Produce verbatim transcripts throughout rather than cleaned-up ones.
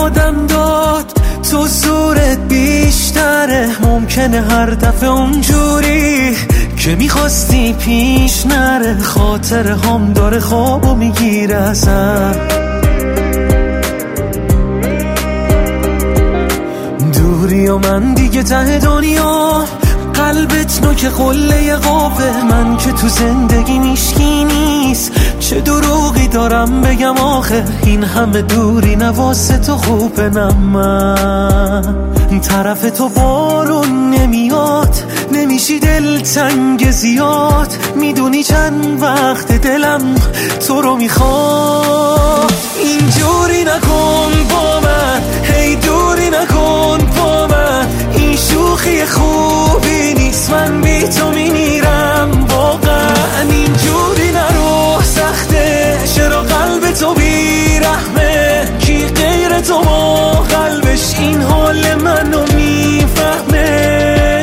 یادم داد تو زورت بیشتره، ممکنه هر دفعه اونجوری که میخواستی پیش نره. خاطر هم داره خوابو میگیره ازم، دوری و من دیگه ته دنیا، قلبت نوک قله قوه. من که تو زندگی میشکی نیست، چه دروغی دارم بگم آخه. این همه دوری نواسه تو خوبه، نه من طرف تو بارون نمیاد، نمیشی دلتنگ زیاد. میدونی چند وقت دلم تو رو میخواد. اینجوری نکن با من، هی دوری نکن با من. این شوخی خوبی نیست، من بی تو میمیرم واقعا. اینجوری نرو، سخته چرا قلب تو بیرحمه. کی غیر تو با قلبش این حال منو میفهمه.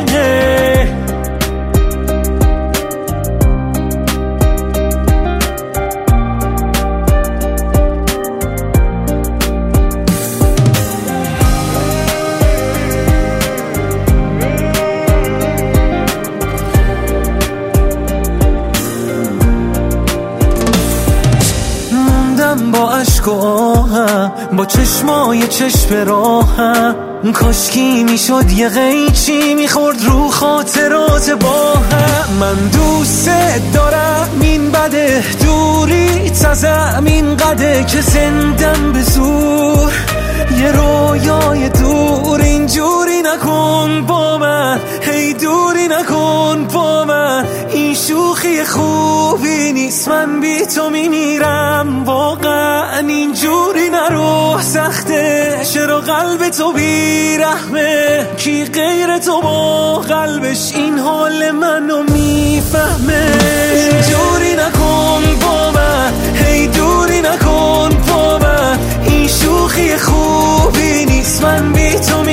با عشق و آهم، با چشمای چشم راهم، کاشکی میشد یه قیچی میخورد رو خاطرات با هم. من دوست دارم این بده، دوری تزم این قده که زندم به زور یه رویای دور. اینجوری نکن با من، هی دوری نکن با من. این شوخی خوبی نیست، من بی تو میمیرم واقعا. اینجوری نرو، سخته چرا قلب تو بیرحمه. کی غیر تو با قلبش این حال منو میفهمه. اینجوری نکن با من، هی دوری نکن با من. این شوخی خوبی نیست، من بی تو